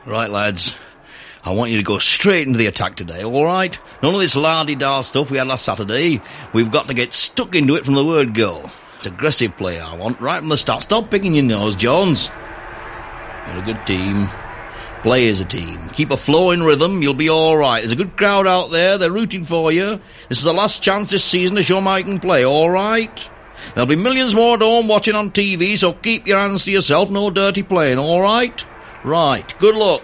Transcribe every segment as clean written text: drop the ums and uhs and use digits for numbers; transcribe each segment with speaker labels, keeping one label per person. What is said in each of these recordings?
Speaker 1: Right, lads. I want you to go straight into the attack today, all right? None of this la-di-da stuff we had last Saturday. We've got to get stuck into it from the word go. It's aggressive play I want, right from the start. Stop picking your nose, Jones. You're a good team. Play as a team. Keep a flowing rhythm, you'll be all right. There's a good crowd out there, they're rooting for you. This is the last chance this season to show how you can play, all right? There'll be millions more at home watching on TV, so keep your hands to yourself, no dirty playing, all right? Right, good luck.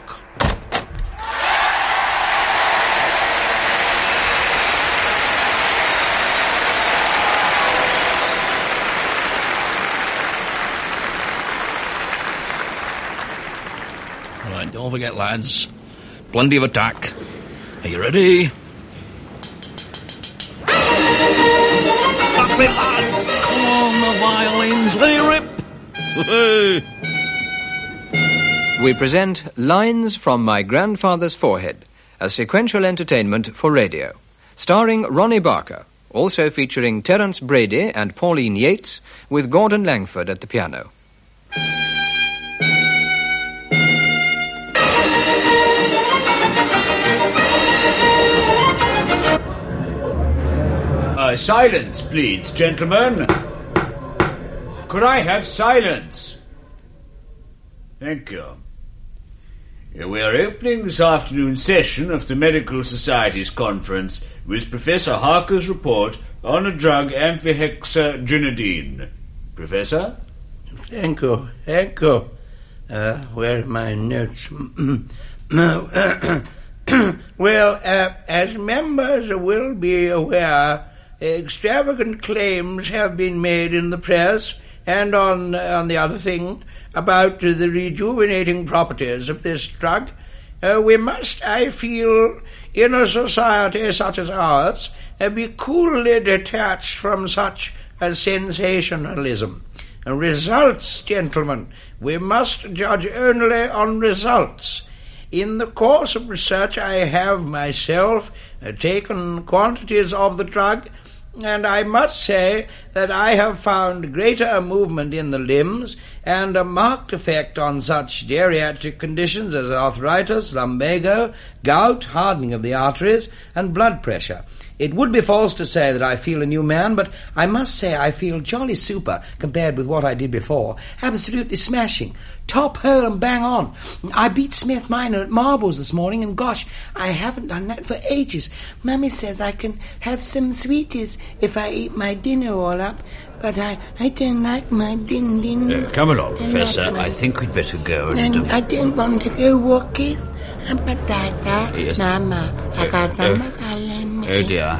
Speaker 1: Right, don't forget, lads. Plenty of attack. Are you ready? That's it, lads! Come on, the violins, let it rip!
Speaker 2: We present Lines from My Grandfather's Forehead, a sequential entertainment for radio, starring Ronnie Barker, also featuring Terence Brady and Pauline Yates, with Gordon Langford at the piano.
Speaker 3: Silence, please, gentlemen. Could I have silence? Thank you. We are opening this afternoon's session of the Medical Society's conference with Professor Harker's report on a drug, amphihexaginidine. Professor?
Speaker 4: Thank you. Where are my notes? Well, as members will be aware, extravagant claims have been made in the press and on the other thing about the rejuvenating properties of this drug. We must, I feel, in a society such as ours, be coolly detached from such sensationalism. Results, gentlemen. We must judge only on results. In the course of research, I have myself taken quantities of the drug, and I must say that I have found greater movement in the limbs and a marked effect on such geriatric conditions as arthritis, lumbago, gout, hardening of the arteries, and blood pressure. It would be false to say that I feel a new man, but I must say I feel jolly super compared with what I did before. Absolutely smashing. Top hole and bang on. I beat Smith Minor at marbles this morning, and gosh, I haven't done that for ages. Mummy says I can have some sweeties if I eat my dinner all up, but I don't like my din.
Speaker 3: Come along, Professor. I think we'd better go.
Speaker 4: And I don't want to go walkies.
Speaker 3: Yes.
Speaker 4: Mama,
Speaker 3: Oh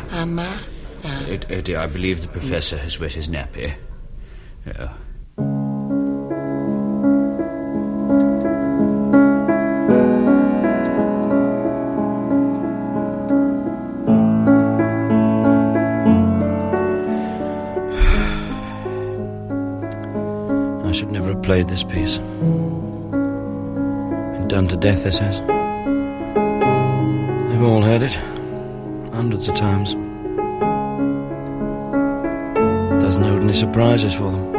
Speaker 3: dear, I believe the Professor has wet his nappy. Oh.
Speaker 1: I should never have played this piece. Been done to death, this has. They've all heard it. Hundreds of times. Doesn't hold any surprises for them.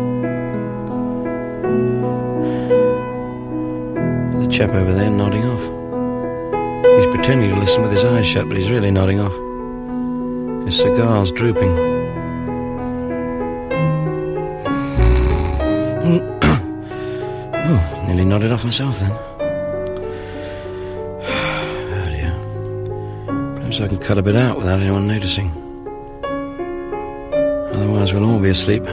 Speaker 1: There's a chap over there nodding off. He's pretending to listen with his eyes shut, but he's really nodding off. His cigar's drooping. Oh, nearly nodded off myself then. Oh dear. Perhaps I can cut a bit out without anyone noticing. Otherwise we'll all be asleep.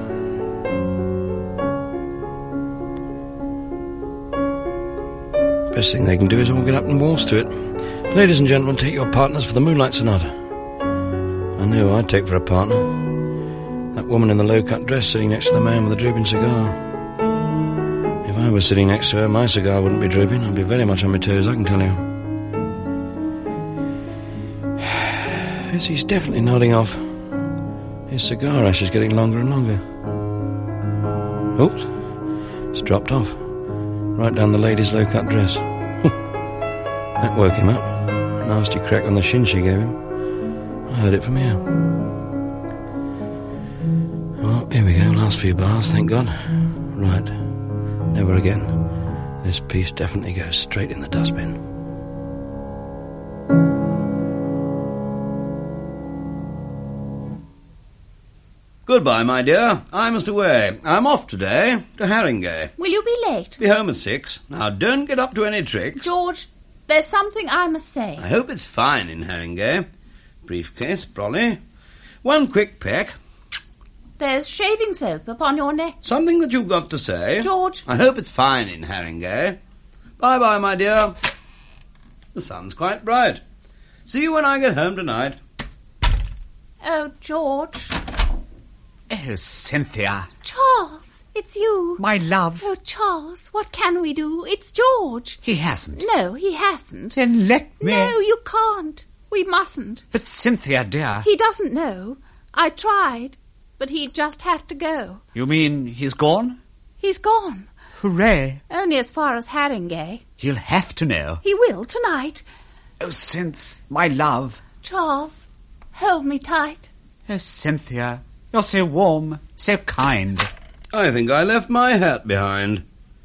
Speaker 1: Best thing they can do is all get up and waltz to it. Ladies and gentlemen, take your partners for the Moonlight Sonata. I knew I'd take for a partner that woman in the low-cut dress sitting next to the man with the drooping cigar. If I was sitting next to her, my cigar wouldn't be drooping. I'd be very much on my toes, I can tell you. Yes, he's definitely nodding off. His cigar ash is getting longer and longer. Oops, it's dropped off. Right down the lady's low-cut dress. That woke him up. Nasty crack on the shin she gave him. I heard it from here. Well, here we go. Last few bars, thank God. Right. Never again. This piece definitely goes straight in the dustbin. Goodbye, my dear. I must away. I'm off today to Haringey.
Speaker 5: Will you be late?
Speaker 1: Be home at 6. Now, don't get up to any tricks.
Speaker 5: George, there's something I must say.
Speaker 1: I hope it's fine in Haringey. Briefcase, brolly. One quick peck.
Speaker 5: There's shaving soap upon your neck.
Speaker 1: Something that you've got to say.
Speaker 5: George.
Speaker 1: I hope it's fine in Haringey. Bye-bye, my dear. The sun's quite bright. See you when I get home tonight.
Speaker 5: Oh, George.
Speaker 3: Oh, Cynthia.
Speaker 5: Charles, it's you.
Speaker 3: My love.
Speaker 5: Oh, Charles, what can we do? It's George.
Speaker 3: He hasn't.
Speaker 5: No, he hasn't.
Speaker 3: Then let me...
Speaker 5: No, you can't. We mustn't.
Speaker 3: But Cynthia, dear...
Speaker 5: He doesn't know. I tried, but he just had to go.
Speaker 3: You mean he's gone?
Speaker 5: He's gone.
Speaker 3: Hooray.
Speaker 5: Only as far as Haringey.
Speaker 3: He'll have to know.
Speaker 5: He will tonight.
Speaker 3: Oh, Cynth, my love.
Speaker 5: Charles, hold me tight.
Speaker 3: Oh, Cynthia, you're so warm, so kind.
Speaker 1: I think I left my hat behind.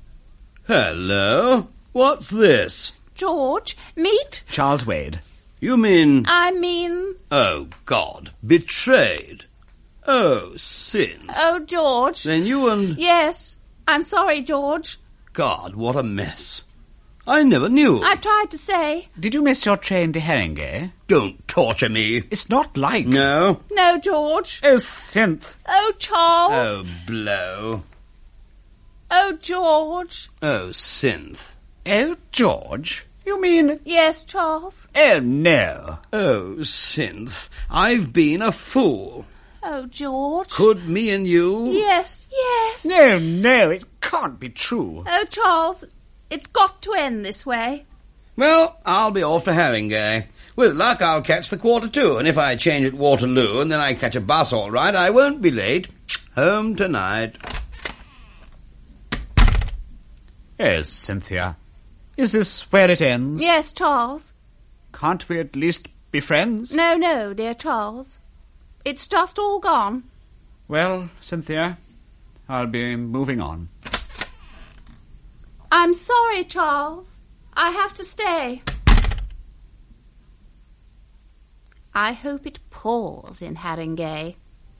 Speaker 1: Hello? What's this?
Speaker 5: George, meet.
Speaker 3: Charles Wade.
Speaker 1: You mean...
Speaker 5: I mean...
Speaker 1: Oh, God. Betrayed. Oh, sin.
Speaker 5: Oh, George.
Speaker 1: Then you and...
Speaker 5: Yes. I'm sorry, George.
Speaker 1: God, what a mess. I never knew.
Speaker 5: I tried to say...
Speaker 3: Did you miss your train to Haringey?
Speaker 1: Don't torture me.
Speaker 3: It's not like...
Speaker 1: No?
Speaker 5: No, George.
Speaker 3: Oh, Cynth.
Speaker 5: Oh, Charles.
Speaker 1: Oh, blow.
Speaker 5: Oh, George.
Speaker 1: Oh, synth.
Speaker 3: Oh, George? You mean...
Speaker 5: Yes, Charles.
Speaker 3: Oh, no.
Speaker 1: Oh, synth. I've been a fool.
Speaker 5: Oh, George.
Speaker 1: Could me and you...
Speaker 5: Yes, yes.
Speaker 3: No, it can't be true.
Speaker 5: Oh, Charles, it's got to end this way.
Speaker 1: Well, I'll be off to Haringey. With luck, I'll catch the 2:45, and if I change at Waterloo and then I catch a bus all right, I won't be late. Home tonight.
Speaker 3: Yes, Cynthia. Is this where it ends?
Speaker 5: Yes, Charles.
Speaker 3: Can't we at least be friends?
Speaker 5: No, dear Charles. It's just all gone.
Speaker 3: Well, Cynthia, I'll be moving on.
Speaker 5: I'm sorry, Charles. I have to stay. I hope it pours in Haringey.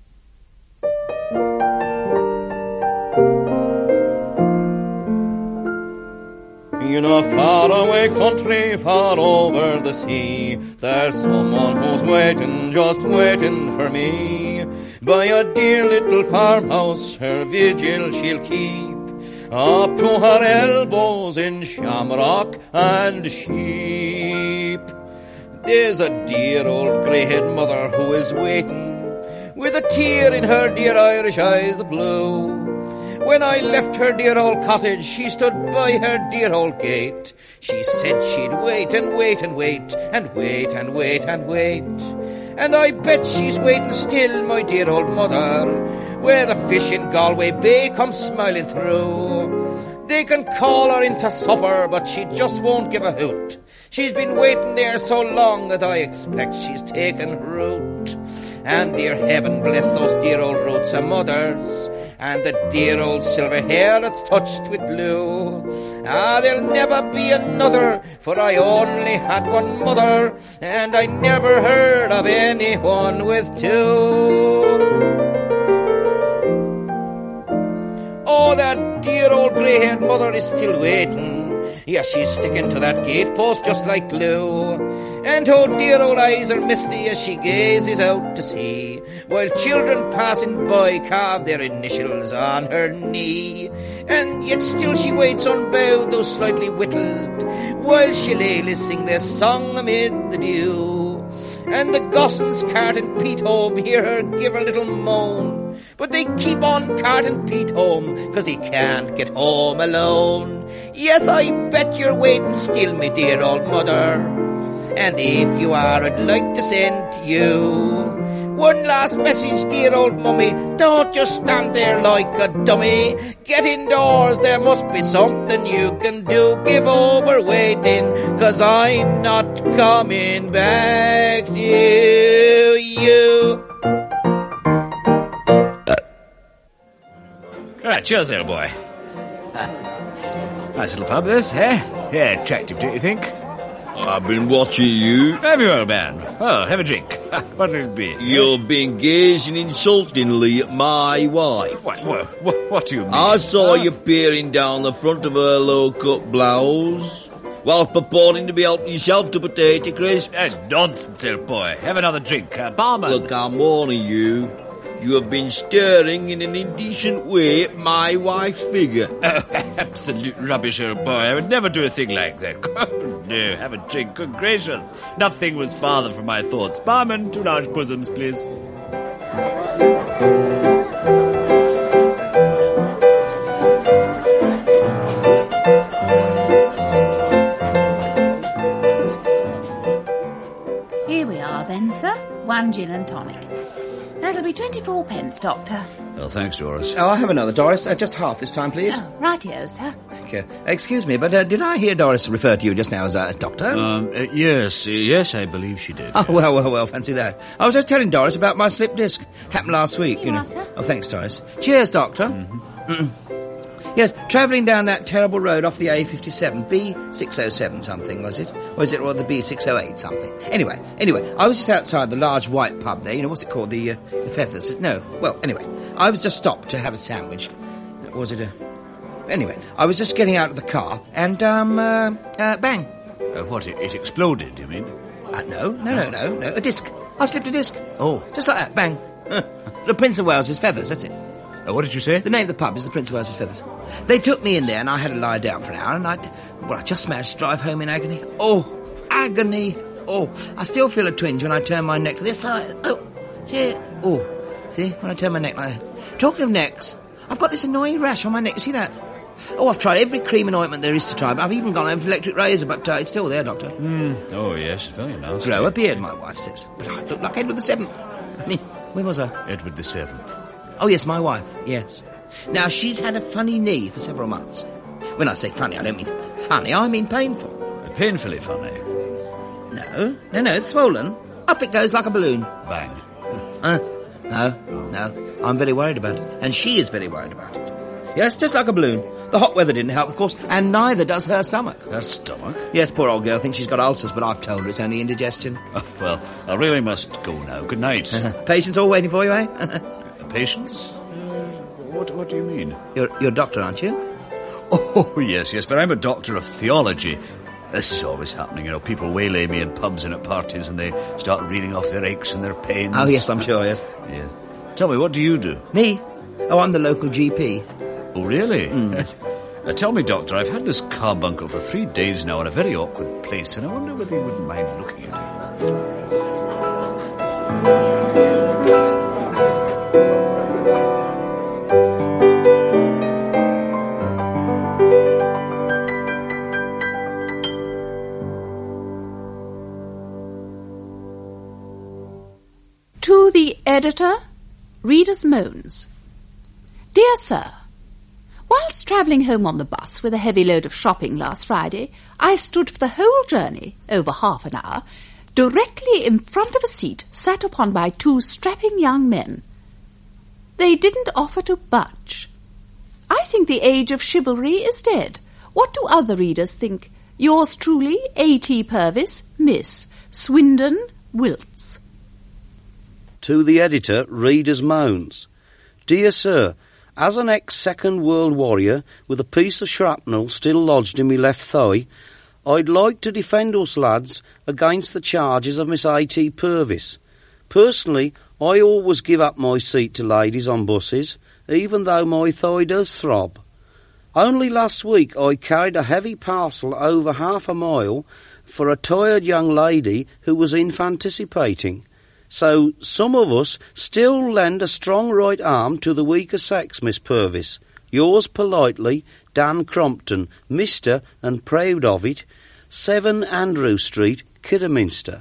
Speaker 1: In a faraway country far over the sea, there's someone who's waiting, just waiting for me. By a dear little farmhouse her vigil she'll keep, up to her elbows in shamrock and sheep. There's a dear old grey-haired mother who is waiting, with a tear in her dear Irish eyes of blue. When I left her dear old cottage, she stood by her dear old gate. She said she'd wait and wait and wait and wait and wait and wait. And I bet she's waiting still, my dear old mother, where the fish in Galway Bay come smiling through. They can call her into supper, but she just won't give a hoot. She's been waiting there so long that I expect she's taken root. And dear heaven bless those dear old roots of mothers, and the dear old silver hair that's touched with blue. Ah, there'll never be another, for I only had one mother, and I never heard of anyone with two. Oh, that dear old grey-haired mother is still waiting. Yes, she's sticking to that gatepost just like glue. And her dear old eyes are misty as she gazes out to sea, while children passing by carve their initials on her knee. And yet still she waits unbowed, though slightly whittled, while shillelaghs sing their song amid the dew. And the gossans carting Pete home hear her give a little moan, but they keep on carting Pete home, 'cause he can't get home alone. Yes, I bet you're waiting still, me dear old mother. And if you are, I'd like to send to you one last message, dear old mummy. Don't just stand there like a dummy. Get indoors, there must be something you can do. Give over waiting, 'cause I'm not coming back to you.
Speaker 3: Cheers, little boy. Nice little pub, this, eh? Yeah, attractive, don't you think?
Speaker 1: I've been watching you.
Speaker 3: Have you, old man? Oh, have a drink. What'll it be?
Speaker 1: You've been gazing insultingly at my wife.
Speaker 3: What do you mean?
Speaker 1: I saw you peering down the front of her low-cut blouse while purporting to be helping yourself to potato crisp.
Speaker 3: Nonsense, old boy. Have another drink. Barman.
Speaker 1: Look, I'm warning you. You have been staring in an indecent way at my wife's figure.
Speaker 3: Oh, absolute rubbish, old boy. I would never do a thing like that. Oh, no, have a drink. Good gracious. Nothing was farther from my thoughts. Barman, 2 large bosoms, please.
Speaker 5: Here we are then, sir. 1 gin and tonic. That'll be 24 pence, Doctor.
Speaker 3: Well, thanks, Doris.
Speaker 6: Oh, I'll have another, Doris. Just half this time, please.
Speaker 5: Oh, rightio, sir.
Speaker 6: Thank you. Excuse me, but did I hear Doris refer to you just now as a doctor?
Speaker 3: Yes, I believe she did.
Speaker 6: Oh, well, fancy that. I was just telling Doris about my slip disc. Happened last week,
Speaker 5: Here you are, sir.
Speaker 6: Oh, thanks, Doris. Cheers, Doctor. Mm-hmm. Yes, travelling down that terrible road off the A57, B607 something, was it? Or is it or the B608 something? Anyway, I was just outside the large white pub there, what's it called, the Feathers? No, well, anyway, I was just stopped to have a sandwich. Was it Anyway, I was just getting out of the car, and, bang.
Speaker 3: What, it exploded, you mean?
Speaker 6: No, a disc. I slipped a disc.
Speaker 3: Oh.
Speaker 6: Just like that, bang. The Prince of Wales's Feathers, that's it.
Speaker 3: What did you say?
Speaker 6: The name of the pub is the Prince of Wales's Feathers. They took me in there and I had to lie down for an hour and I just managed to drive home in agony. Oh, agony. Oh, I still feel a twinge when I turn my neck to this side. Oh, see? Oh, see? When I turn my neck like that. Talking of necks, I've got this annoying rash on my neck. You see that? Oh, I've tried every cream and ointment there is to try. I've even gone over to electric razor, but it's still there, Doctor.
Speaker 3: Oh, yes, very nasty.
Speaker 6: Grow a beard, my wife says. But I look like Edward VII. I mean, where was I?
Speaker 3: Edward VII.
Speaker 6: Oh, yes, my wife, yes. Now, she's had a funny knee for several months. When I say funny, I don't mean funny, I mean painful.
Speaker 3: Painfully funny?
Speaker 6: No, it's swollen. Up it goes like a balloon.
Speaker 3: Bang.
Speaker 6: No, I'm very worried about it. And she is very worried about it. Yes, just like a balloon. The hot weather didn't help, of course, and neither does her stomach.
Speaker 3: Her stomach?
Speaker 6: Yes, poor old girl thinks she's got ulcers, but I've told her it's only indigestion.
Speaker 3: Oh, well, I really must go now. Good night.
Speaker 6: Patients all waiting for you, eh?
Speaker 3: Patients? What do you mean?
Speaker 6: You're a doctor, aren't you?
Speaker 3: Oh, yes, but I'm a doctor of theology. This is always happening, people waylay me in pubs and at parties and they start reading off their aches and their pains.
Speaker 6: Oh, yes, I'm sure, yes.
Speaker 3: Yes. Tell me, what do you do?
Speaker 6: Me? Oh, I'm the local GP.
Speaker 3: Oh, really? Tell me, Doctor, I've had this carbuncle for 3 days now in a very awkward place, and I wonder whether you wouldn't mind looking at it.
Speaker 5: To the editor, Reader's Moans. Dear Sir, whilst travelling home on the bus with a heavy load of shopping last Friday, I stood for the whole journey, over half an hour, directly in front of a seat sat upon by 2 strapping young men. They didn't offer to budge. I think the age of chivalry is dead. What do other readers think? Yours truly, A.T. Purvis, Miss Swindon Wilts.
Speaker 7: To the editor, Reader's Moans. Dear Sir, as an ex-Second World Warrior with a piece of shrapnel still lodged in my left thigh, I'd like to defend us lads against the charges of Miss A.T. Purvis. Personally, I always give up my seat to ladies on buses, even though my thigh does throb. Only last week I carried a heavy parcel over half a mile for a tired young lady who was infanticipating. So some of us still lend a strong right arm to the weaker sex, Miss Purvis. Yours politely, Dan Crompton, Mr. and proud of it, 7 Andrew Street, Kidderminster.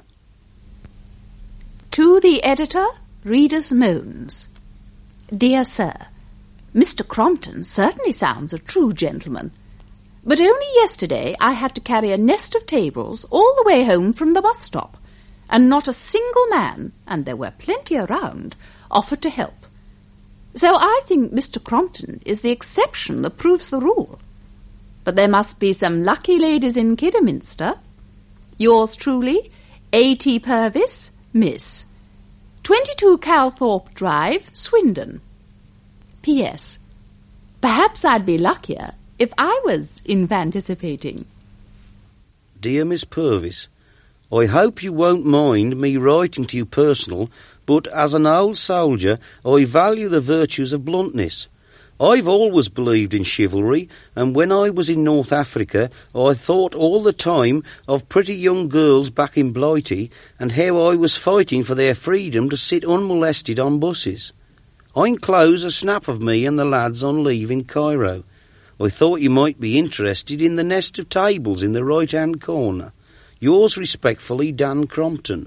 Speaker 5: To the editor, Reader's Moans. Dear Sir, Mr. Crompton certainly sounds a true gentleman. But only yesterday I had to carry a nest of tables all the way home from the bus stop, and not a single man, and there were plenty around, offered to help. So I think Mr. Crompton is the exception that proves the rule. but there must be some lucky ladies in Kidderminster. Yours truly, A.T. Purvis, Miss. 22 Calthorpe Drive, Swindon. P.S. Perhaps I'd be luckier if I was infanticipating.
Speaker 7: Dear Miss Purvis, I hope you won't mind me writing to you personal, but as an old soldier, I value the virtues of bluntness. I've always believed in chivalry, and when I was in North Africa, I thought all the time of pretty young girls back in Blighty and how I was fighting for their freedom to sit unmolested on buses. I enclose a snap of me and the lads on leave in Cairo. I thought you might be interested in the nest of tables in the right-hand corner. Yours respectfully, Dan Crompton.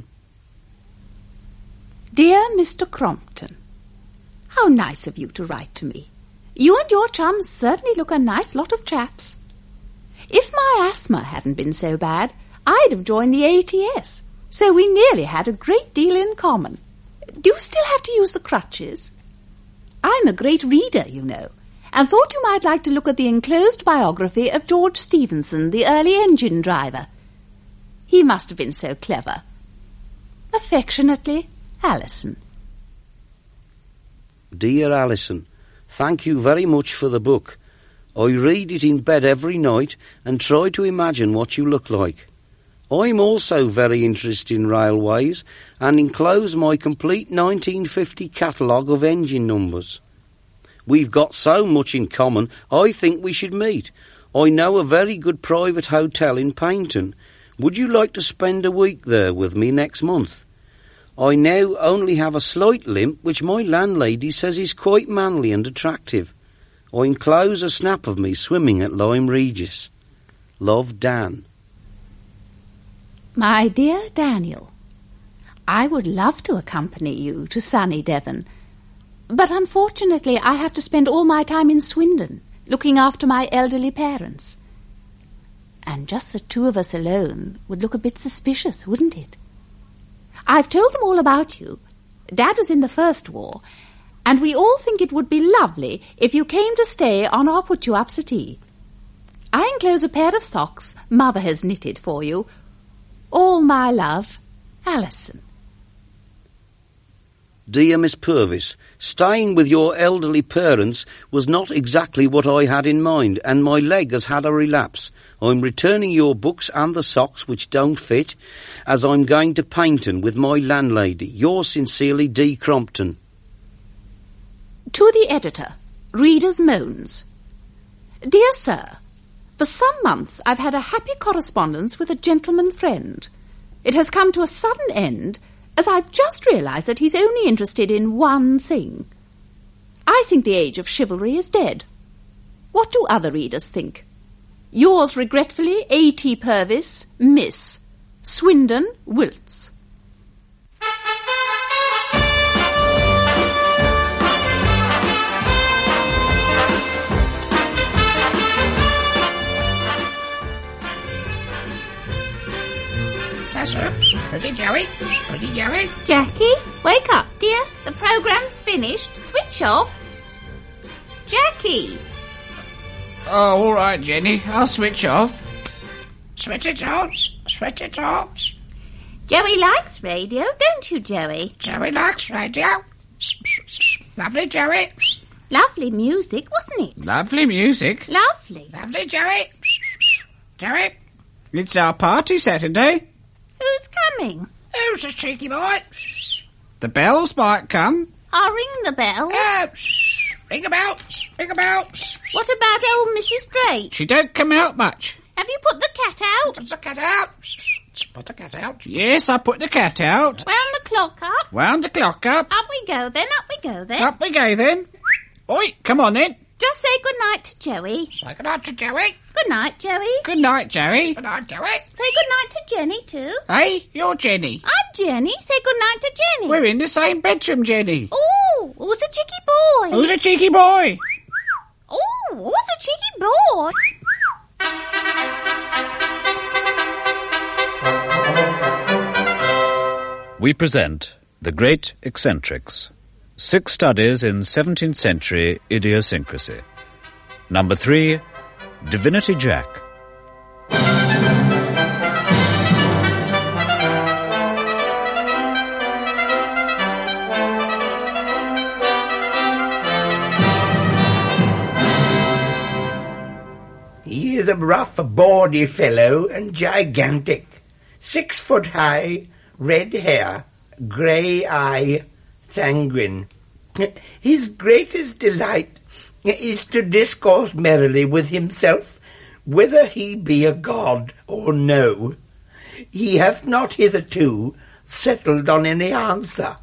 Speaker 5: Dear Mr. Crompton, how nice of you to write to me. You and your chums certainly look a nice lot of chaps. If my asthma hadn't been so bad, I'd have joined the ATS, so we nearly had a great deal in common. Do you still have to use the crutches? I'm a great reader, you know, and thought you might like to look at the enclosed biography of George Stephenson, the early engine driver. He must have been so clever. Affectionately, Alison.
Speaker 7: Dear Alison, thank you very much for the book. I read it in bed every night and try to imagine what you look like. I'm also very interested in railways and enclose my complete 1950 catalogue of engine numbers. We've got so much in common, I think we should meet. I know a very good private hotel in Paynton. Would you like to spend a week there with me next month? I now only have a slight limp, which my landlady says is quite manly and attractive. I enclose a snap of me swimming at Lyme Regis. Love, Dan.
Speaker 5: My dear Daniel, I would love to accompany you to sunny Devon, but unfortunately I have to spend all my time in Swindon, looking after my elderly parents. And just the two of us alone would look a bit suspicious, wouldn't it? I've told them all about you. Dad was in the First War, and we all think it would be lovely if you came to stay on our put-you-ups at tea. I enclose a pair of socks Mother has knitted for you. All my love, Alison.
Speaker 7: Dear Miss Purvis, staying with your elderly parents was not exactly what I had in mind, and my leg has had a relapse. I'm returning your books and the socks which don't fit, as I'm going to Paynton with my landlady. Yours sincerely, D. Crompton.
Speaker 5: To the Editor, Reader's Moans. Dear Sir, for some months I've had a happy correspondence with a gentleman friend. It has come to a sudden end, as I've just realised that he's only interested in one thing. I think the age of chivalry is dead. What do other readers think? Yours regretfully, A.T. Purvis, Miss. Swindon, Wilts.
Speaker 4: Pretty Joey, pretty Joey.
Speaker 5: Jackie, wake up, dear. The programme's finished. Switch off. Jackie!
Speaker 3: Oh, all right, Jenny. I'll switch off.
Speaker 4: Switch it off, switch it off.
Speaker 5: Joey likes radio, don't you, Joey?
Speaker 4: Joey likes radio. Lovely, Joey.
Speaker 5: Lovely music, wasn't it?
Speaker 3: Lovely music.
Speaker 5: Lovely.
Speaker 4: Lovely, Joey. Joey.
Speaker 3: It's our party Saturday.
Speaker 5: Who's coming?
Speaker 4: Who's a cheeky boy?
Speaker 3: The bells might come.
Speaker 5: I'll ring the bell.
Speaker 4: Ring the bell. Ring the bell.
Speaker 5: What about old Mrs. Drake?
Speaker 3: She don't come out much.
Speaker 5: Have you put the cat out?
Speaker 4: Put the cat out. Put the cat out.
Speaker 3: Yes, I put the cat out.
Speaker 5: Wound the clock up.
Speaker 3: Wound the clock up.
Speaker 5: Up we go then, up we go then.
Speaker 3: Up we go then. Oi, come on then.
Speaker 5: Just say good night to Joey.
Speaker 4: Say good night to Joey.
Speaker 5: Good night, Joey.
Speaker 3: Good night, Joey.
Speaker 4: Good night, Joey.
Speaker 5: Say good night to Jenny too.
Speaker 3: Hey, you're Jenny.
Speaker 5: I'm Jenny. Say good night to Jenny.
Speaker 3: We're in the same bedroom, Jenny.
Speaker 5: Ooh, who's a cheeky boy?
Speaker 3: Who's a cheeky boy?
Speaker 5: Ooh, who's a cheeky boy?
Speaker 8: We present The Great Eccentrics, 6 studies in 17th century idiosyncrasy. Number 3, Divinity Jack.
Speaker 4: He is a rough, bawdy fellow and gigantic, 6 foot high, red hair, grey eye, sanguine. His greatest delight is to discourse merrily with himself, whether he be a god or no. He hath not hitherto settled on any answer.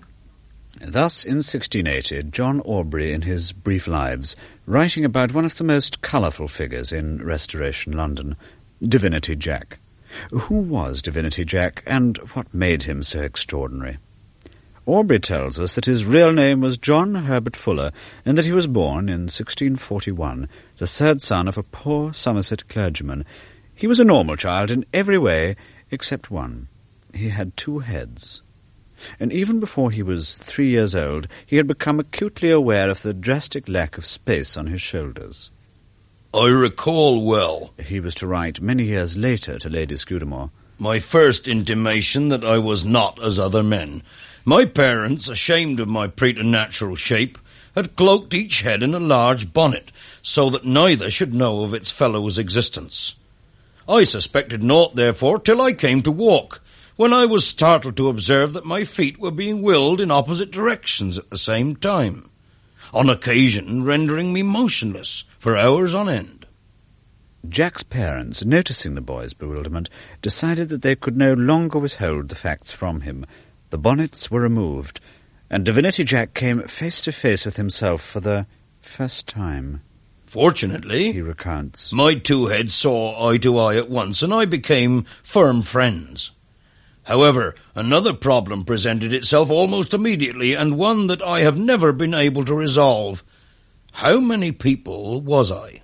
Speaker 8: Thus, in 1680, John Aubrey, in his Brief Lives, writing about one of the most colourful figures in Restoration London, Divinity Jack. Who was Divinity Jack, and what made him so extraordinary? Aubrey tells us that his real name was John Herbert Fuller, and that he was born in 1641, the third son of a poor Somerset clergyman. He was a normal child in every way except one. He had 2 heads. And even before he was 3 years old, he had become acutely aware of the drastic lack of space on his shoulders.
Speaker 1: I recall well,
Speaker 8: he was to write many years later to Lady Scudamore,
Speaker 1: my first intimation that I was not as other men. My parents, ashamed of my preternatural shape, had cloaked each head in a large bonnet, so that neither should know of its fellow's existence. I suspected naught, therefore, till I came to walk, when I was startled to observe that my feet were being whirled in opposite directions at the same time, on occasion rendering me motionless for hours on end.
Speaker 8: Jack's parents, noticing the boy's bewilderment, decided that they could no longer withhold the facts from him. The bonnets were removed, and Divinity Jack came face to face with himself for the first time.
Speaker 1: Fortunately,
Speaker 8: he recounts,
Speaker 1: my 2 heads saw eye to eye at once, and I became firm friends. However, another problem presented itself almost immediately, and one that I have never been able to resolve. How many people was I?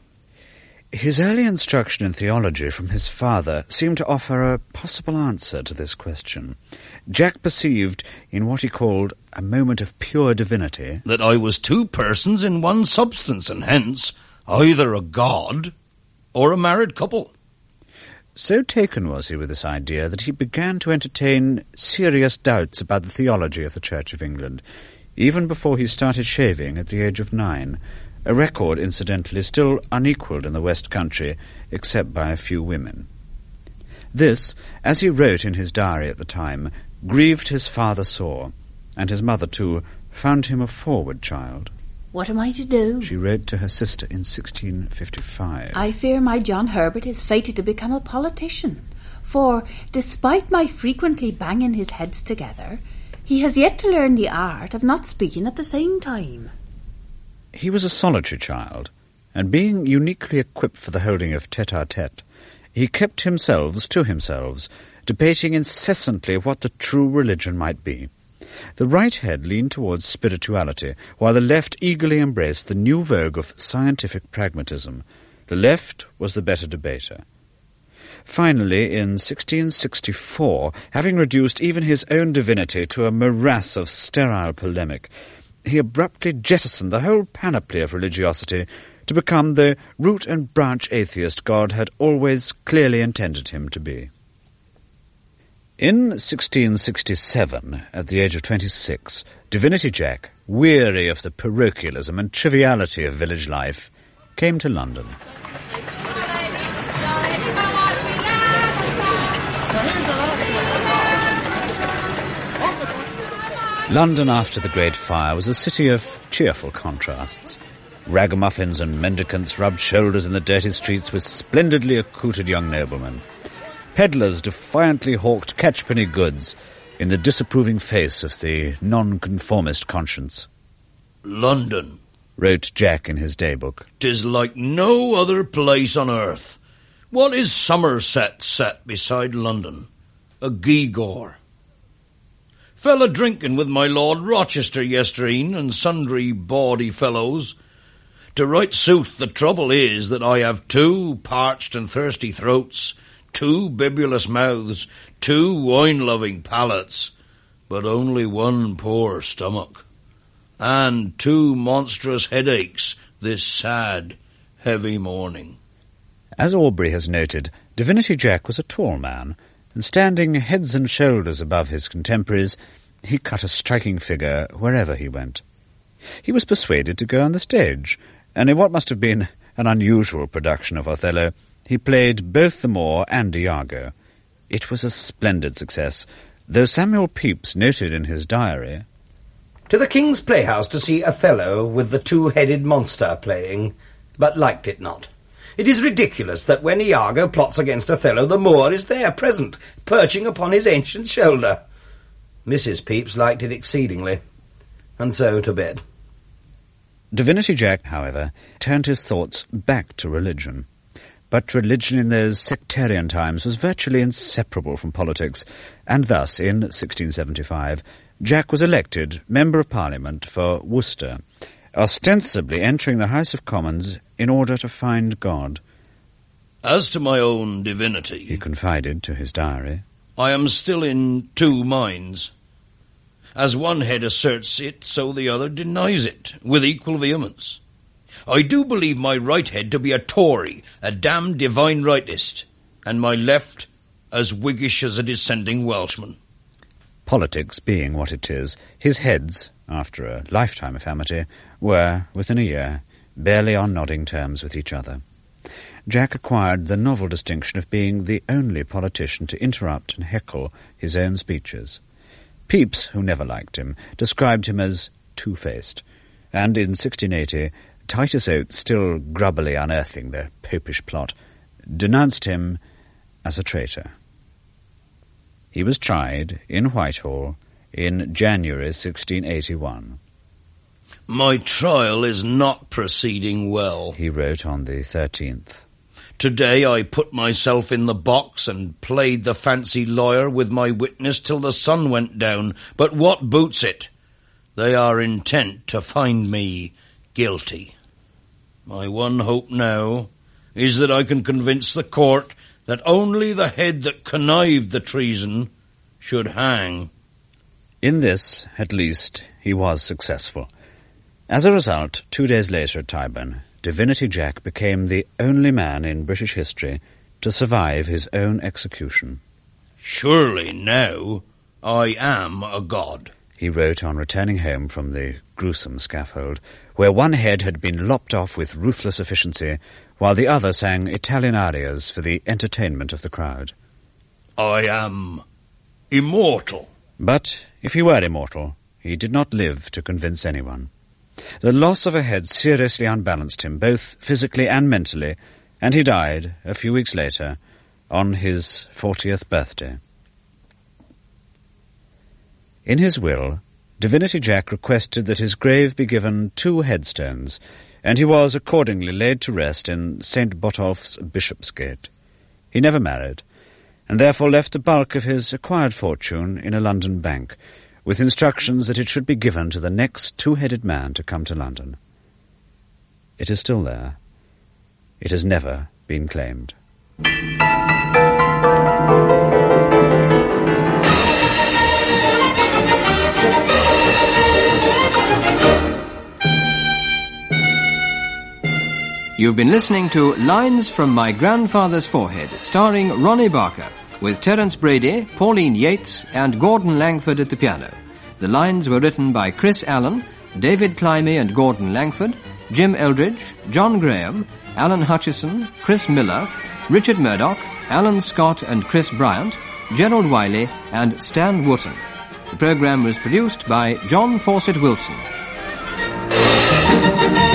Speaker 8: His early instruction in theology from his father seemed to offer a possible answer to this question. Jack perceived, in what he called a moment of pure divinity,
Speaker 1: that I was 2 persons in one substance, and hence either a god or a married couple.
Speaker 8: So taken was he with this idea that he began to entertain serious doubts about the theology of the Church of England, even before he started shaving at the age of 9, a record, incidentally, still unequalled in the West Country, except by a few women. This, as he wrote in his diary at the time, grieved his father sore, and his mother, too, found him a forward child.
Speaker 5: What am I to do?
Speaker 8: She wrote to her sister in 1655.
Speaker 5: I fear my John Herbert is fated to become a politician, for, despite my frequently banging his heads together, he has yet to learn the art of not speaking at the same time.
Speaker 8: He was a solitary child, and being uniquely equipped for the holding of tete-a-tete, he kept himself to himself, debating incessantly what the true religion might be. The right head leaned towards spirituality, while the left eagerly embraced the new vogue of scientific pragmatism. The left was the better debater. Finally, in 1664, having reduced even his own divinity to a morass of sterile polemic, he abruptly jettisoned the whole panoply of religiosity to become the root and branch atheist God had always clearly intended him to be. In 1667, at the age of 26, Divinity Jack, weary of the parochialism and triviality of village life, came to London. London after the Great Fire was a city of cheerful contrasts. Ragamuffins and mendicants rubbed shoulders in the dirty streets with splendidly accoutred young noblemen. Peddlers defiantly hawked catchpenny goods in the disapproving face of the nonconformist conscience.
Speaker 1: London,
Speaker 8: wrote Jack in his daybook,
Speaker 1: "'tis like no other place on earth. What is Somerset set beside London? A gewgaw. Fell a-drinking with my Lord Rochester yestreen and sundry bawdy fellows. To right sooth, the trouble is that I have 2 parched and thirsty throats, 2 bibulous mouths, 2 wine-loving palates, but only 1 poor stomach, and 2 monstrous headaches this sad, heavy morning."
Speaker 8: As Aubrey has noted, Divinity Jack was a tall man, and standing heads and shoulders above his contemporaries, he cut a striking figure wherever he went. He was persuaded to go on the stage, and in what must have been an unusual production of Othello, he played both the Moor and Iago. It was a splendid success, though Samuel Pepys noted in his diary,
Speaker 4: "To the King's Playhouse to see Othello with the two-headed monster playing, but liked it not. It is ridiculous that when Iago plots against Othello, the Moor is there present, perching upon his ancient shoulder. Mrs. Pepys liked it exceedingly, and so to bed."
Speaker 8: Divinity Jack, however, turned his thoughts back to religion. But religion in those sectarian times was virtually inseparable from politics, and thus, in 1675, Jack was elected Member of Parliament for Worcester, ostensibly entering the House of Commons in order to find God.
Speaker 1: "As to my own divinity,"
Speaker 8: he confided to his diary,
Speaker 1: "I am still in two minds. As one head asserts it, so the other denies it, with equal vehemence. I do believe my right head to be a Tory, a damned divine rightist, and my left as Whiggish as a dissenting Welshman."
Speaker 8: Politics being what it is, his heads, after a lifetime of amity, were, within a year, barely on nodding terms with each other. Jack acquired the novel distinction of being the only politician to interrupt and heckle his own speeches. Pepys, who never liked him, described him as two-faced, and in 1680, Titus Oates, still grubbily unearthing the popish plot, denounced him as a traitor. He was tried in Whitehall in January 1681.
Speaker 1: "My trial is not proceeding well,"
Speaker 8: he wrote on the 13th.
Speaker 1: "Today I put myself in the box and played the fancy lawyer with my witness till the sun went down. But what boots it? They are intent to find me guilty. My one hope now is that I can convince the court that only the head that connived the treason should hang."
Speaker 8: In this, at least, he was successful. As a result, 2 days later at Tyburn, Divinity Jack became the only man in British history to survive his own execution.
Speaker 1: "Surely now I am a god,"
Speaker 8: he wrote on returning home from the gruesome scaffold, where one head had been lopped off with ruthless efficiency, while the other sang Italian arias for the entertainment of the crowd.
Speaker 1: "I am immortal."
Speaker 8: But if he were immortal, he did not live to convince anyone. The loss of a head seriously unbalanced him, both physically and mentally, and he died a few weeks later, on his 40th birthday. In his will, Divinity Jack requested that his grave be given 2 headstones, and he was accordingly laid to rest in St. Botolph's Bishopsgate. He never married, and therefore left the bulk of his acquired fortune in a London bank, with instructions that it should be given to the next two-headed man to come to London. It is still there. It has never been claimed.
Speaker 2: You've been listening to Lines from My Grandfather's Forehead, starring Ronnie Barker, with Terence Brady, Pauline Yates, and Gordon Langford at the piano. The lines were written by Chris Allen, David Climie and Gordon Langford, Jim Eldridge, John Graham, Alan Hutchison, Chris Miller, Richard Murdoch, Alan Scott and Chris Bryant, Gerald Wiley and Stan Wooten. The programme was produced by John Fawcett Wilson.